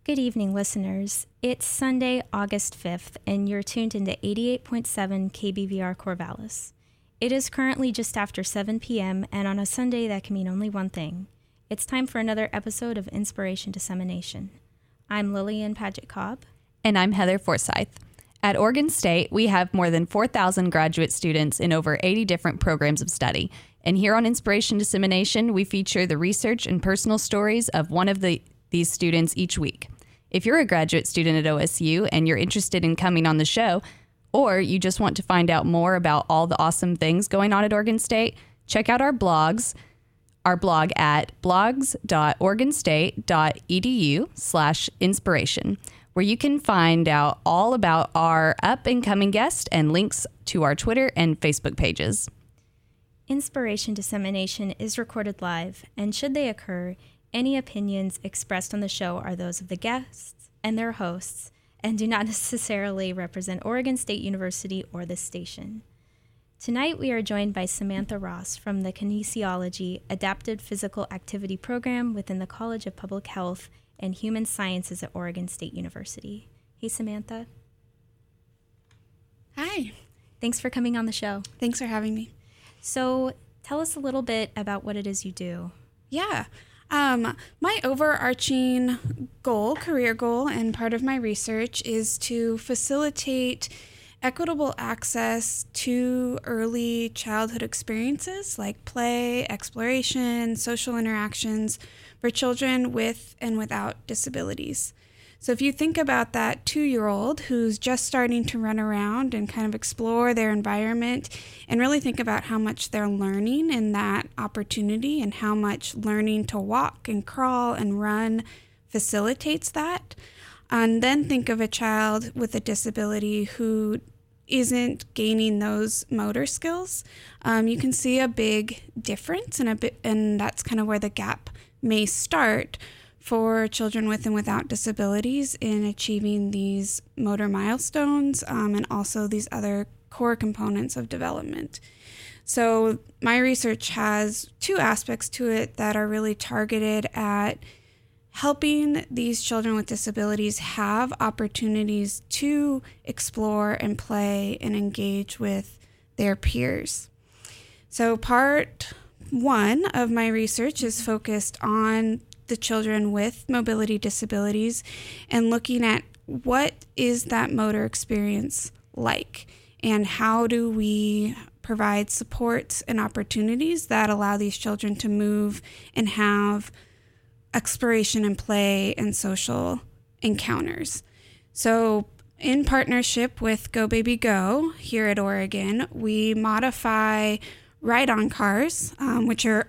Good evening, listeners. It's Sunday, August 5th, and you're tuned into 88.7 KBVR Corvallis. It is currently just after 7 p.m., and on a Sunday, that can mean only one thing. It's time for another episode of Inspiration Dissemination. I'm Lillian Paget-Cobb. And I'm Heather Forsyth. At Oregon State, we have more than 4,000 graduate students in over 80 different programs of study. And here on Inspiration Dissemination, we feature the research and personal stories of one of these students each week. If you're a graduate student at OSU and you're interested in coming on the show, or you just want to find out more about all the awesome things going on at Oregon State, check out our blog at blogs.oregonstate.edu/inspiration, where you can find out all about our up-and-coming guests and links to our Twitter and Facebook pages. Inspiration Dissemination is recorded live, and should they occur, any opinions expressed on the show are those of the guests and their hosts and do not necessarily represent Oregon State University or this station. Tonight we are joined by Samantha Ross from the Kinesiology Adapted Physical Activity Program within the College of Public Health and Human Sciences at Oregon State University. Hey, Samantha. Hi. Thanks for coming on the show. Thanks for having me. So tell us a little bit about what it is you do. Yeah. My overarching career goal, and part of my research is to facilitate equitable access to early childhood experiences like play, exploration, social interactions for children with and without disabilities. So if you think about that 2-year-old who's just starting to run around and kind of explore their environment and really think about how much they're learning in that opportunity and how much learning to walk and crawl and run facilitates that. And then think of a child with a disability who isn't gaining those motor skills. You can see a big difference, and that's kind of where the gap may start for children with and without disabilities in achieving these motor milestones and also these other core components of development. So my research has 2 aspects to it that are really targeted at helping these children with disabilities have opportunities to explore and play and engage with their peers. So part 1 of my research is focused on the children with mobility disabilities and looking at what is that motor experience like and how do we provide supports and opportunities that allow these children to move and have exploration and play and social encounters. So in partnership with Go Baby Go here at Oregon, we modify ride-on cars, which are,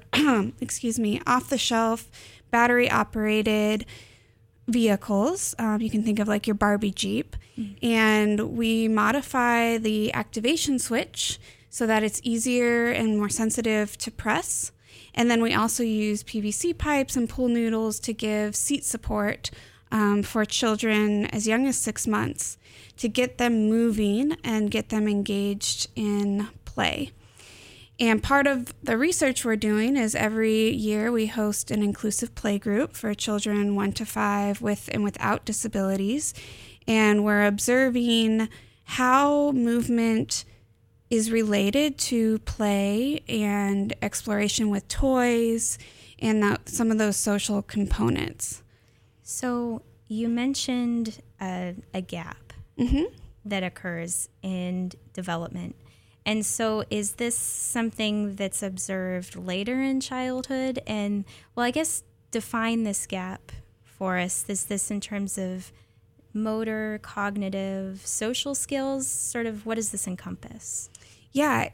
off-the-shelf, battery-operated vehicles. You can think of like your Barbie Jeep. And we modify the activation switch so that it's easier and more sensitive to press. And then we also use PVC pipes and pool noodles to give seat support for children as young as 6 months to get them moving and get them engaged in play. And part of the research we're doing is every year we host an inclusive play group for children 1 to 5 with and without disabilities. And we're observing how movement is related to play and exploration with toys and some of those social components. So you mentioned a gap that occurs in development. And so is this something that's observed later in childhood? And, well, I guess define this gap for us. Is this in terms of motor, cognitive, social skills? Sort of what does this encompass? Yeah,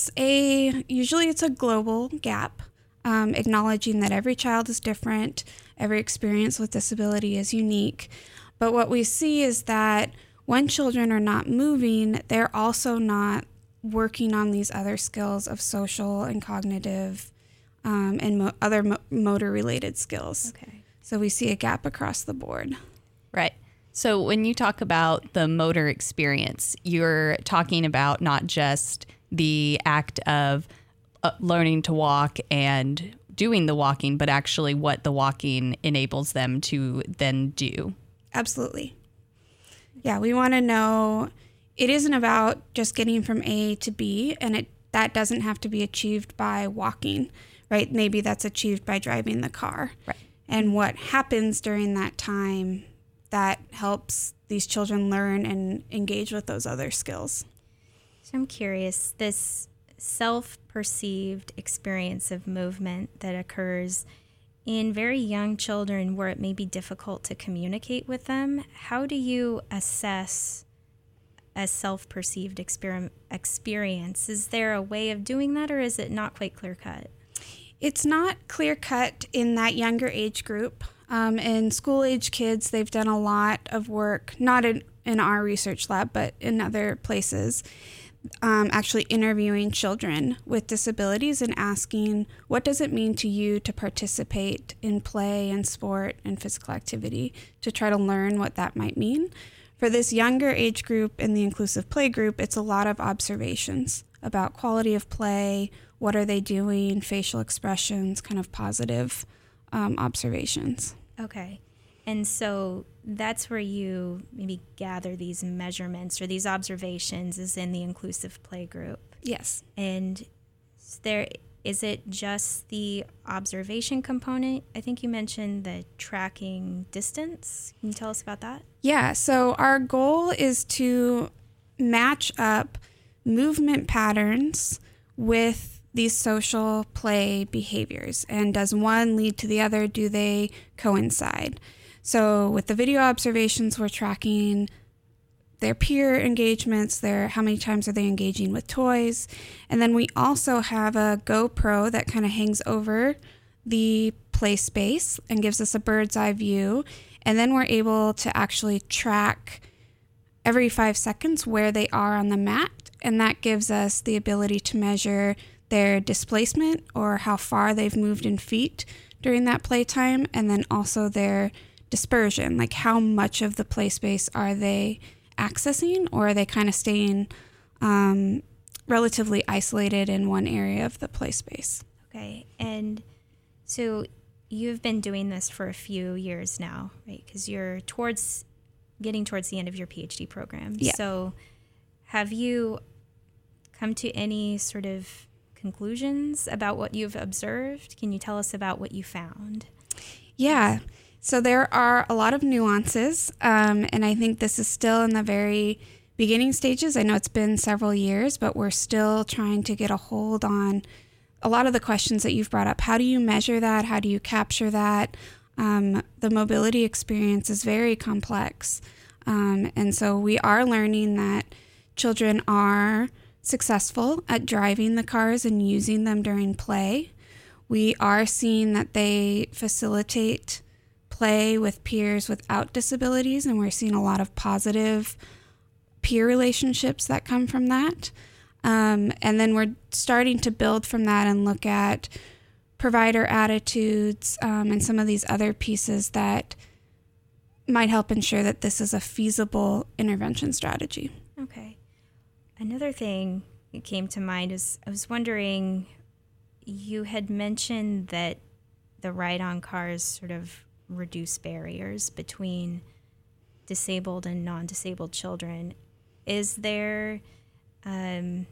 usually it's a global gap, acknowledging that every child is different, every experience with disability is unique. But what we see is that when children are not moving, they're also not working on these other skills of social and cognitive and other motor-related skills. Okay. So we see a gap across the board. Right. So when you talk about the motor experience, you're talking about not just the act of learning to walk and doing the walking, but actually what the walking enables them to then do. Absolutely. Yeah, we want to know it isn't about just getting from A to B, and that doesn't have to be achieved by walking, right? Maybe that's achieved by driving the car. Right. And what happens during that time that helps these children learn and engage with those other skills. So I'm curious, this self-perceived experience of movement that occurs in very young children where it may be difficult to communicate with them, how do you assess a self-perceived experience? Is there a way of doing that, or is it not quite clear-cut? It's not clear-cut in that younger age group. In school-age kids, they've done a lot of work, not in our research lab, but in other places, actually interviewing children with disabilities and asking, what does it mean to you to participate in play and sport and physical activity, to try to learn what that might mean. For this younger age group in the inclusive play group, it's a lot of observations about quality of play, what are they doing, facial expressions, kind of positive observations. Okay. And so that's where you maybe gather these measurements or these observations is in the inclusive play group. Yes. And is it just the observation component? I think you mentioned the tracking distance. Can you tell us about that? Yeah, so our goal is to match up movement patterns with these social play behaviors. And does one lead to the other? Do they coincide? So with the video observations, we're tracking their peer engagements, how many times are they engaging with toys. And then we also have a GoPro that kind of hangs over the play space and gives us a bird's eye view. And then we're able to actually track every 5 seconds where they are on the mat. And that gives us the ability to measure their displacement or how far they've moved in feet during that playtime, and then also their dispersion, like how much of the play space are they accessing, or are they kind of staying relatively isolated in one area of the play space. Okay, and so you've been doing this for a few years now, right? Because you're getting towards the end of your PhD program. Yeah. So have you come to any sort of conclusions about what you've observed? Can you tell us about what you found? Yeah. So there are a lot of nuances, and I think this is still in the very beginning stages. I know it's been several years, but we're still trying to get a hold on a lot of the questions that you've brought up. How do you measure that? How do you capture that? The mobility experience is very complex. And so we are learning that children are successful at driving the cars and using them during play. We are seeing that they facilitate play with peers without disabilities, and we're seeing a lot of positive peer relationships that come from that. And then we're starting to build from that and look at provider attitudes and some of these other pieces that might help ensure that this is a feasible intervention strategy. Okay. Another thing that came to mind is I was wondering, you had mentioned that the ride-on cars sort of reduce barriers between disabled and non-disabled children. Is there an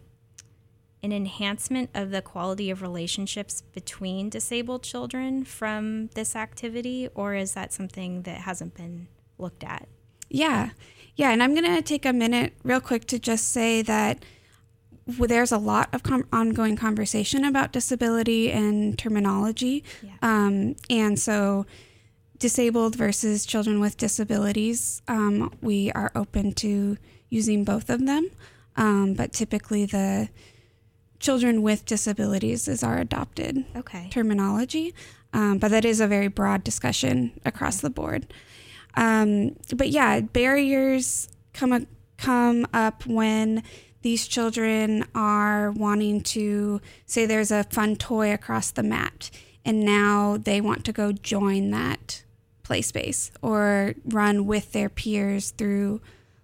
enhancement of the quality of relationships between disabled children from this activity, or is that something that hasn't been looked at? Yeah, and I'm going to take a minute real quick to just say that there's a lot of ongoing conversation about disability and terminology. Yeah. And so disabled versus children with disabilities, we are open to using both of them. But typically the children with disabilities is our adopted terminology. But that is a very broad discussion across the board. But yeah, barriers come up when these children are wanting to, say there's a fun toy across the mat, and now they want to go join that play space or run with their peers through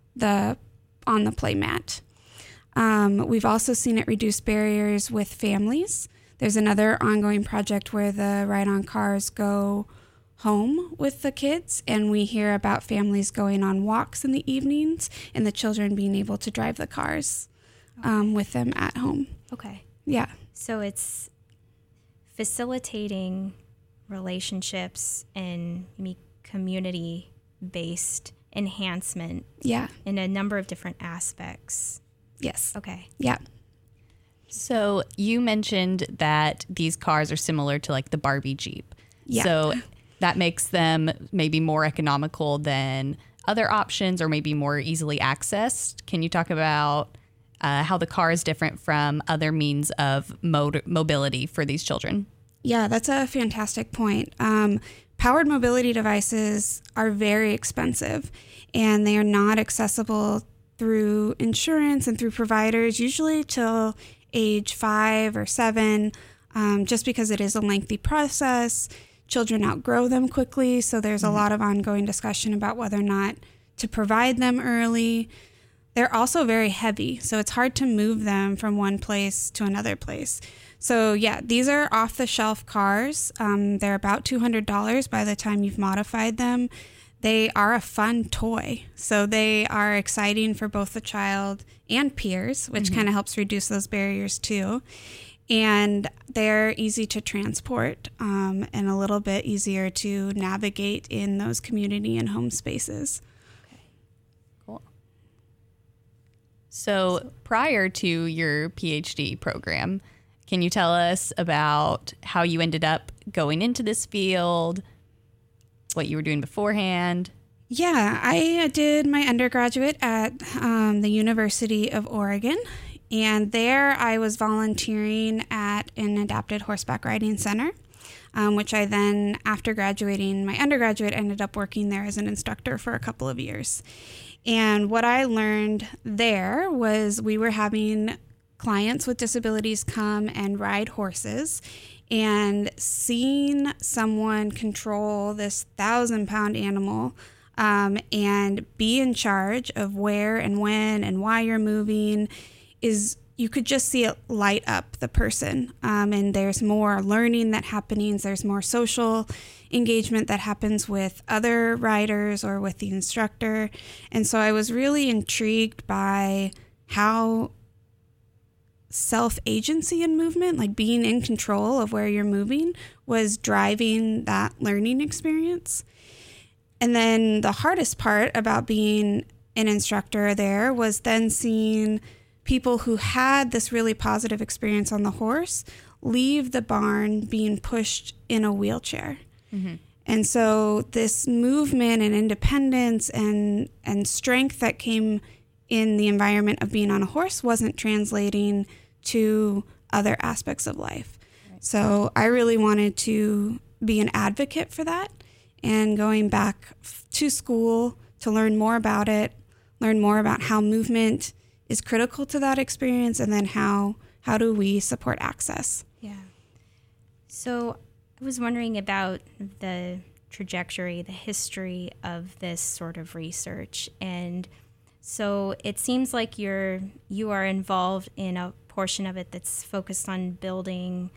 on the play mat. We've also seen it reduce barriers with families. There's another ongoing project where the ride-on cars go home with the kids, and we hear about families going on walks in the evenings and the children being able to drive the cars with them at home. Okay. Yeah. So it's facilitating relationships and community-based enhancement in a number of different aspects. Yes. Okay. Yeah. So you mentioned that these cars are similar to like the Barbie Jeep. Yeah. So that makes them maybe more economical than other options or maybe more easily accessed. Can you talk about how the car is different from other means of mobility for these children? Yeah, that's a fantastic point. Powered mobility devices are very expensive, and they are not accessible through insurance and through providers, usually till age 5 or 7, just because it is a lengthy process. Children outgrow them quickly, so there's a lot of ongoing discussion about whether or not to provide them early. They're also very heavy, so it's hard to move them from one place to another place. So yeah, these are off-the-shelf cars. They're about $200 by the time you've modified them. They are a fun toy, so they are exciting for both the child and peers, which kind of helps reduce those barriers too. And they're easy to transport and a little bit easier to navigate in those community and home spaces. Okay, cool. So prior to your PhD program, can you tell us about how you ended up going into this field, what you were doing beforehand? Yeah, I did my undergraduate at the University of Oregon, and there I was volunteering at an adapted horseback riding center, which I then, after graduating my undergraduate, ended up working there as an instructor for a couple of years. And what I learned there was we were having clients with disabilities come and ride horses, and seeing someone control this 1,000-pound animal and be in charge of where and when and why you're moving is, you could just see it light up the person. And there's more learning that happens. There's more social engagement that happens with other riders or with the instructor. And so I was really intrigued by how self-agency and movement, like being in control of where you're moving, was driving that learning experience. And then the hardest part about being an instructor there was then seeing people who had this really positive experience on the horse leave the barn being pushed in a wheelchair. Mm-hmm. And so this movement and independence and strength that came in the environment of being on a horse wasn't translating to other aspects of life. Right. So I really wanted to be an advocate for that, and going back to school to learn more about it, learn more about how movement is critical to that experience, and then how do we support access. Yeah. So I was wondering about the trajectory, the history of this sort of research. And so it seems like you are involved in a portion of it that's focused on building,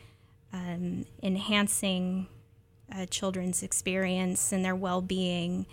enhancing children's experience and their well-being.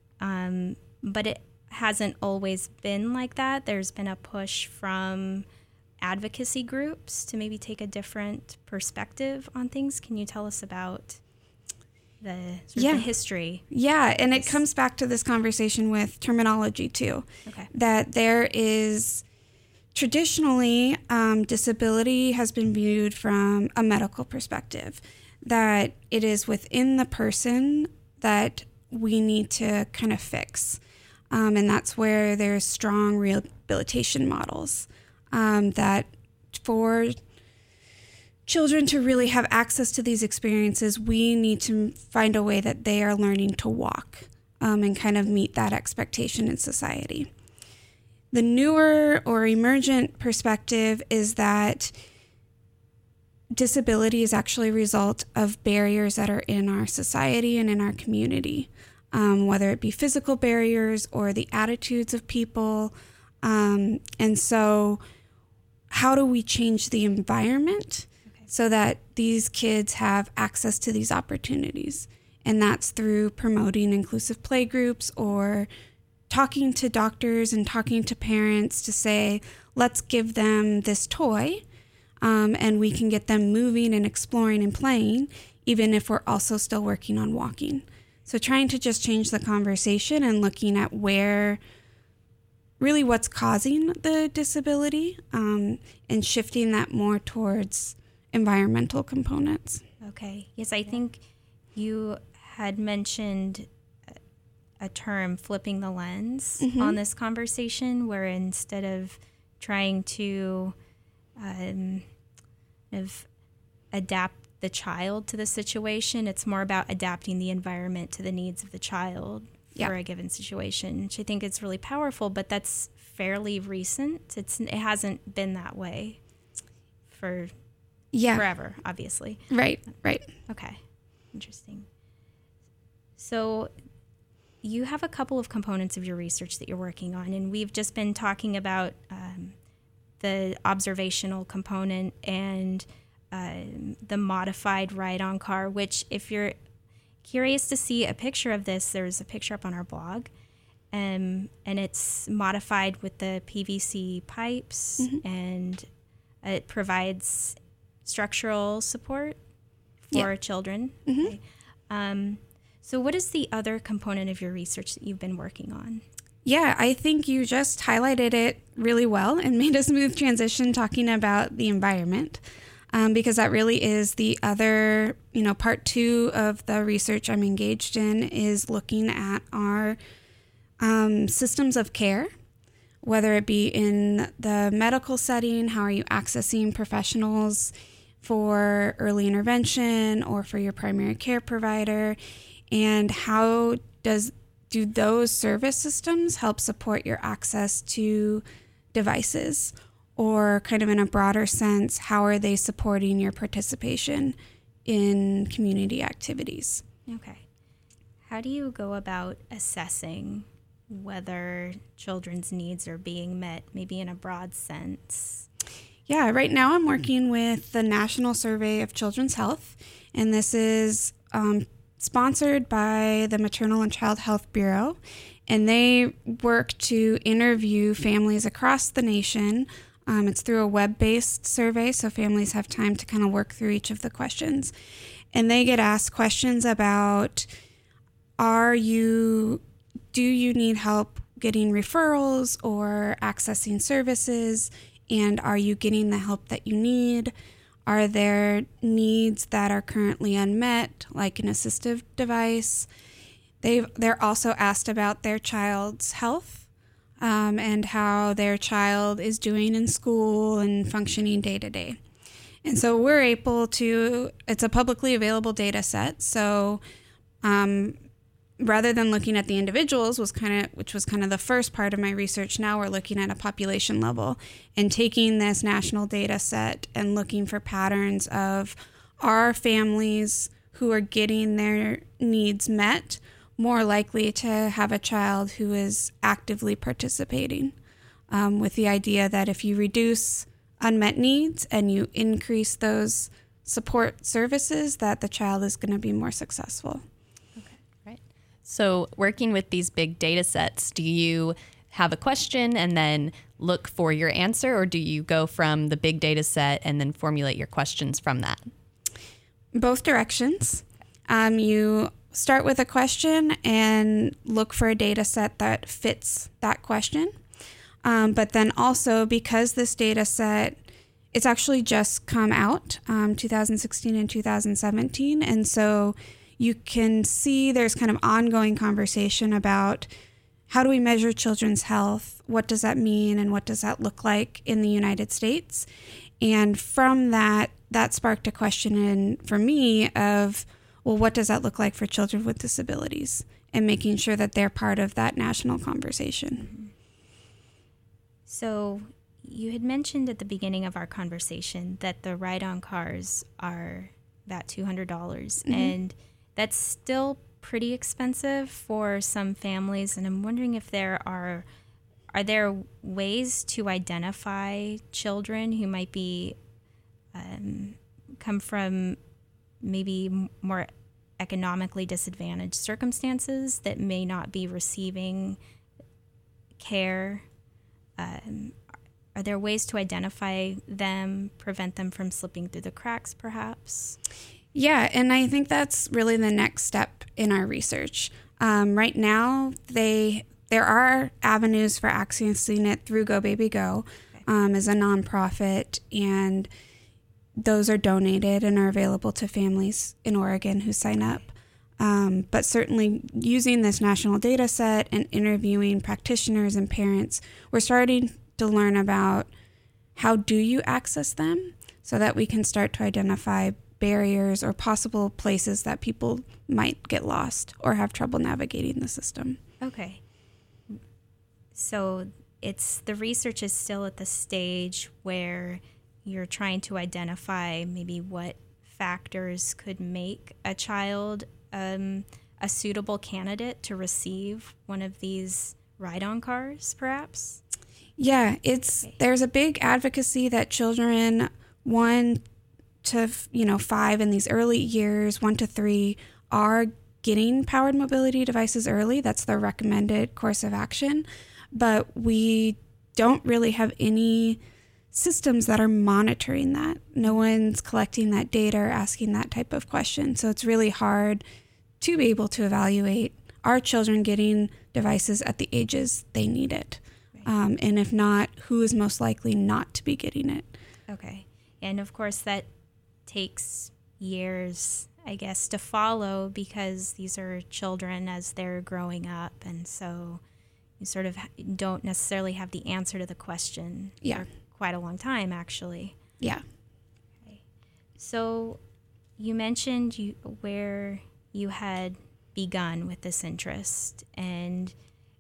But it hasn't always been like that. There's been a push from advocacy groups to maybe take a different perspective on things. Can you tell us about the history? Yeah, and it comes back to this conversation with terminology too. Okay. That there is traditionally disability has been viewed from a medical perspective, that it is within the person that we need to kind of fix. And that's where there's strong rehabilitation models that for children to really have access to these experiences, we need to find a way that they are learning to walk and kind of meet that expectation in society. The newer or emergent perspective is that disability is actually a result of barriers that are in our society and in our community, whether it be physical barriers or the attitudes of people. And so how do we change the environment so that these kids have access to these opportunities? And that's through promoting inclusive play groups or talking to doctors and talking to parents to say, let's give them this toy, and we can get them moving and exploring and playing, even if we're also still working on walking. So trying to just change the conversation and looking at really what's causing the disability, and shifting that more towards environmental components. Okay. Yes, I think you had mentioned a term, flipping the lens, on this conversation, where instead of trying to adapt the child to the situation, it's more about adapting the environment to the needs of the child for a given situation, which I think is really powerful, but that's fairly recent. It hasn't been that way for forever, obviously. Right. Okay. Interesting. So you have a couple of components of your research that you're working on, and we've just been talking about the observational component and the modified ride-on car, which if you're curious to see a picture of this, there's a picture up on our blog, and it's modified with the PVC pipes, and it provides structural support for children. Okay. So what is the other component of your research that you've been working on? Yeah, I think you just highlighted it really well and made a smooth transition talking about the environment, because that really is the other, part 2 of the research I'm engaged in, is looking at our systems of care, whether it be in the medical setting, how are you accessing professionals for early intervention or for your primary care provider, and how do those service systems help support your access to devices? Or kind of in a broader sense, how are they supporting your participation in community activities? Okay. How do you go about assessing whether children's needs are being met, maybe in a broad sense? Yeah, right now I'm working with the National Survey of Children's Health, and this is sponsored by the Maternal and Child Health Bureau, and they work to interview families across the nation. It's through a web-based survey, so families have time to kind of work through each of the questions. And they get asked questions about, do you need help getting referrals or accessing services? And are you getting the help that you need? Are there needs that are currently unmet, like an assistive device? They're also asked about their child's health, and how their child is doing in school and functioning day to day. And so we're able to, it's a publicly available data set. So rather than looking at the individuals, which was kind of the first part of my research, now we're looking at a population level and taking this national data set and looking for patterns of, are families who are getting their needs met more likely to have a child who is actively participating, with the idea that if you reduce unmet needs and you increase those support services, that the child is going to be more successful. Okay, right. So working with these big data sets, do you have a question and then look for your answer, or do you go from the big data set and then formulate your questions from that? Both directions. You start with a question and look for a data set that fits that question. But then also, because this data set, it's actually just come out, 2016 and 2017. And so you can see there's kind of ongoing conversation about, how do we measure children's health? What does that mean? And what does that look like in the United States? And from that sparked a question for me of, well, what does that look like for children with disabilities, and making sure that they're part of that national conversation. So you had mentioned at the beginning of our conversation that the ride-on cars are about $200, and that's still pretty expensive for some families. And I'm wondering if are there ways to identify children who might be come from maybe more economically disadvantaged circumstances that may not be receiving care? Are there ways to identify them, prevent them from slipping through the cracks, perhaps? Yeah, and I think that's really the next step in our research. Right now, there are avenues for accessing it through Go Baby Go as a nonprofit, and those are donated and are available to families in Oregon who sign up. But certainly using this national data set and interviewing practitioners and parents, we're starting to learn about how do you access them so that we can start to identify barriers or possible places that people might get lost or have trouble navigating the system. Okay. So the research is still at the stage where you're trying to identify maybe what factors could make a child a suitable candidate to receive one of these ride-on cars, perhaps? Yeah, there's a big advocacy that children 1 to 5 in these early years, 1 to 3, are getting powered mobility devices early. That's the recommended course of action. But we don't really have any systems that are monitoring that. No one's collecting that data or asking that type of question. So it's really hard to be able to evaluate, are children getting devices at the ages they need it? Right. And if not, who is most likely not to be getting it? Okay. And of course, that takes years, I guess, to follow, because these are children as they're growing up. And so you sort of don't necessarily have the answer to the question for quite a long time, actually. Yeah. Okay. So you mentioned where you had begun with this interest, and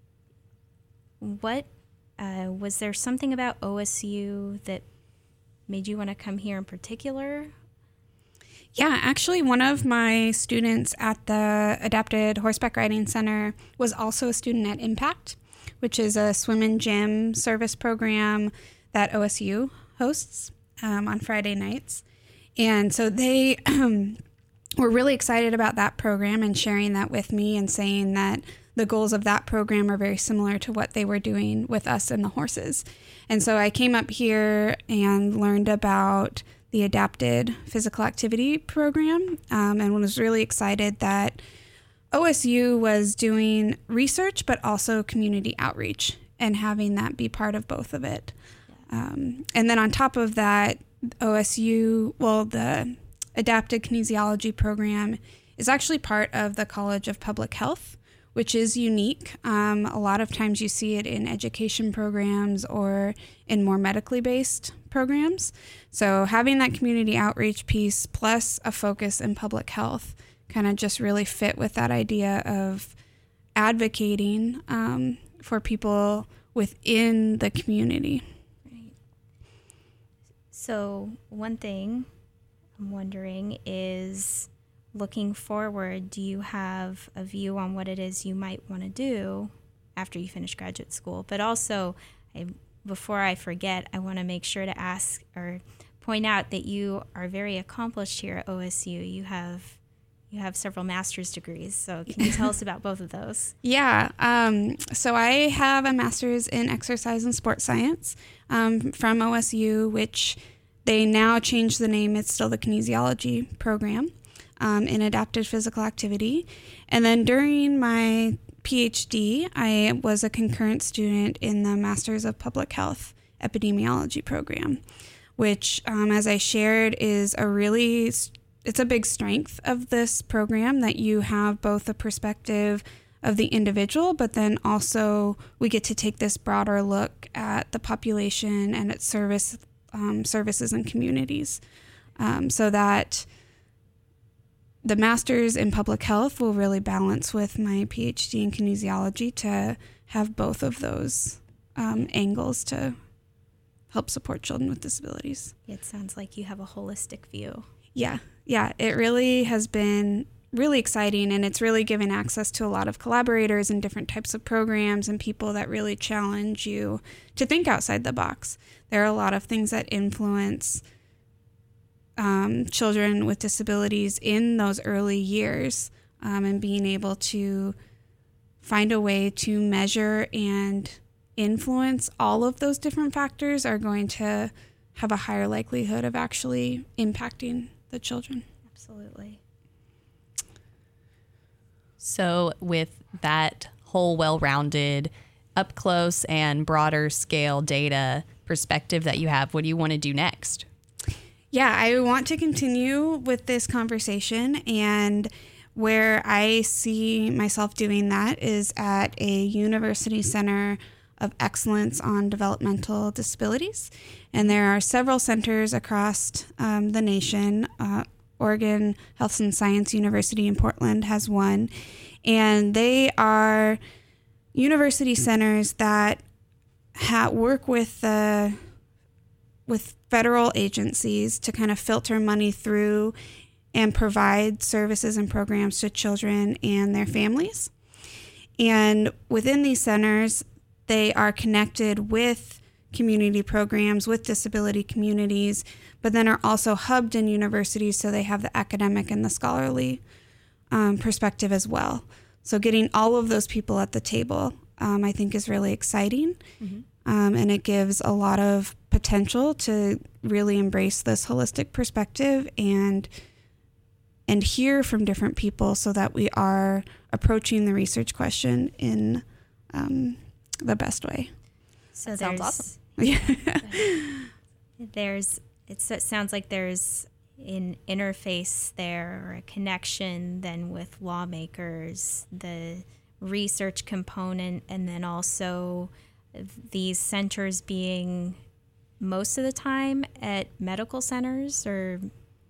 what was there something about OSU that made you want to come here in particular? Yeah, actually, one of my students at the Adapted Horseback Riding Center was also a student at Impact, which is a swim and gym service program that OSU hosts on Friday nights. And so they were really excited about that program and sharing that with me and saying that the goals of that program are very similar to what they were doing with us and the horses. And so I came up here and learned about the Adapted Physical Activity Program and was really excited that OSU was doing research but also community outreach and having that be part of both of it. And then on top of that, the Adapted Kinesiology Program is actually part of the College of Public Health, which is unique. A lot of times you see it in education programs or in more medically based programs. So having that community outreach piece plus a focus in public health kind of just really fit with that idea of advocating for people within the community. Right. So one thing I'm wondering is, looking forward, do you have a view on what it is you might want to do after you finish graduate school? But also, before I forget, I want to make sure to ask or point out that you are very accomplished here at OSU. You have several master's degrees, so can you tell us about both of those? Yeah, so I have a master's in exercise and sports science from OSU, which they now changed the name. It's still the kinesiology program. In adapted physical activity. And then during my PhD, I was a concurrent student in the Masters of Public Health Epidemiology program, which, as I shared, is it's a big strength of this program, that you have both a perspective of the individual, but then also we get to take this broader look at the population and its services and communities, so that the master's in public health will really balance with my PhD in kinesiology to have both of those angles to help support children with disabilities. It sounds like you have a holistic view. Yeah, it really has been really exciting, and it's really given access to a lot of collaborators and different types of programs and people that really challenge you to think outside the box. There are a lot of things that influence children with disabilities in those early years, and being able to find a way to measure and influence all of those different factors are going to have a higher likelihood of actually impacting the children. Absolutely. So with that whole well-rounded, up close and broader scale data perspective that you have, what do you want to do next? Yeah, I want to continue with this conversation, and where I see myself doing that is at a University Center of Excellence on Developmental Disabilities. And there are several centers across the nation. Oregon Health and Science University in Portland has one. And they are university centers that work with federal agencies to kind of filter money through and provide services and programs to children and their families. And within these centers, they are connected with community programs, with disability communities, but then are also hubbed in universities, so they have the academic and the scholarly perspective as well. So getting all of those people at the table, I think, is really exciting. Mm-hmm. And it gives a lot of potential to really embrace this holistic perspective and hear from different people, so that we are approaching the research question in the best way. So that sounds awesome. Yeah. It sounds like there's an interface there, or a connection then with lawmakers, the research component, and then also these centers being most of the time at medical centers or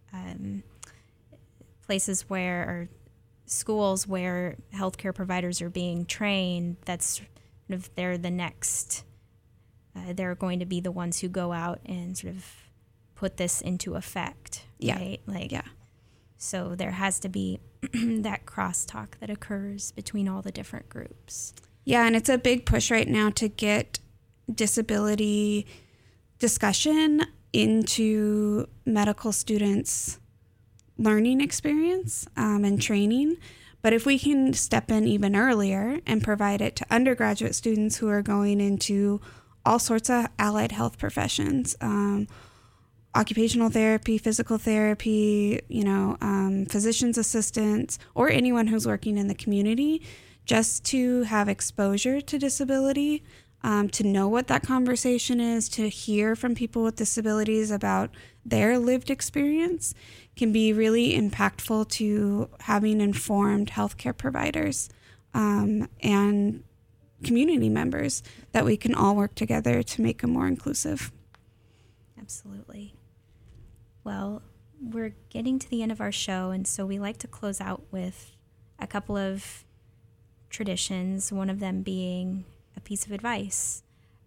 places where, or schools where healthcare providers are being trained. That's they're the next. They're going to be the ones who go out and sort of put this into effect, right? Yeah. So there has to be that crosstalk that occurs between all the different groups. Yeah, and it's a big push right now to get disability discussion into medical students' learning experience and training. But if we can step in even earlier and provide it to undergraduate students who are going into all sorts of allied health professions, occupational therapy, physical therapy, physician's assistants, or anyone who's working in the community, just to have exposure to disability, to know what that conversation is, to hear from people with disabilities about their lived experience, can be really impactful to having informed healthcare providers and community members, that we can all work together to make them more inclusive. Absolutely. Well, we're getting to the end of our show, and so we like to close out with a couple of traditions, one of them being a piece of advice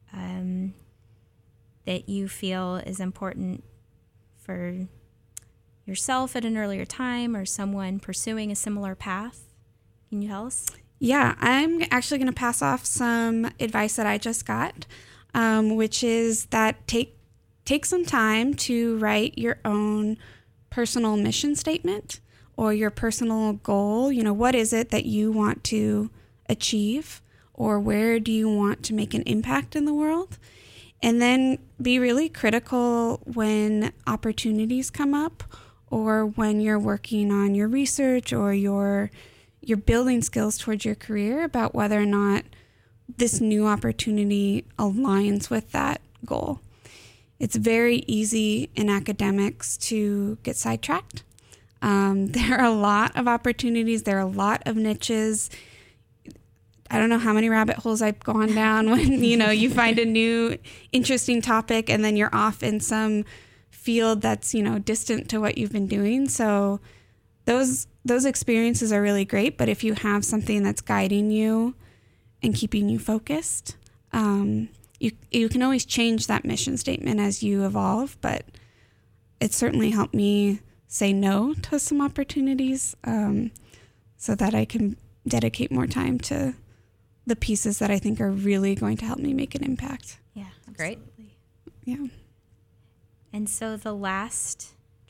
that you feel is important for yourself at an earlier time, or someone pursuing a similar path. Can you tell us? Yeah, I'm actually going to pass off some advice that I just got, which is that take some time to write your own personal mission statement or your personal goal. What is it that you want to achieve, or where do you want to make an impact in the world? And then be really critical when opportunities come up, or when you're working on your research or you're building skills towards your career, about whether or not this new opportunity aligns with that goal. It's very easy in academics to get sidetracked. There are a lot of opportunities. There are a lot of niches. I don't know how many rabbit holes I've gone down when, you find a new interesting topic and then you're off in some field that's, distant to what you've been doing. So those experiences are really great. But if you have something that's guiding you and keeping you focused, you can always change that mission statement as you evolve. But it certainly helped me say no to some opportunities so that I can dedicate more time to the pieces that I think are really going to help me make an impact. Yeah, great. absolutely. Yeah. And so the last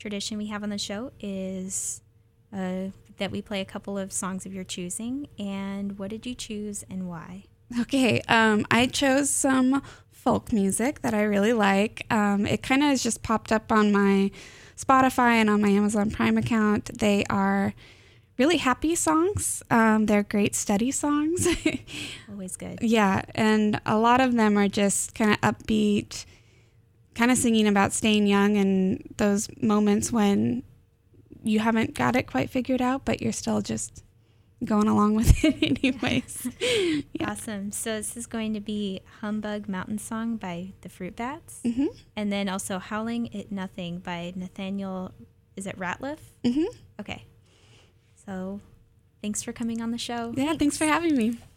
tradition we have on the show is that we play a couple of songs of your choosing. And what did you choose and why? Okay, I chose some folk music that I really like. It kind of has just popped up on my Spotify and on my Amazon Prime account. They are really happy songs. They're great study songs. Always good. Yeah, and a lot of them are just kind of upbeat, kind of singing about staying young and those moments when you haven't got it quite figured out, but you're still just going along with it anyways. Yeah. Awesome. So this is going to be Humbug Mountain Song by the Fruit Bats. Mm-hmm. And then also Howling at Nothing by Nathaniel, is it Ratliff? Mm-hmm. Okay. So thanks for coming on the show. Yeah, thanks for having me.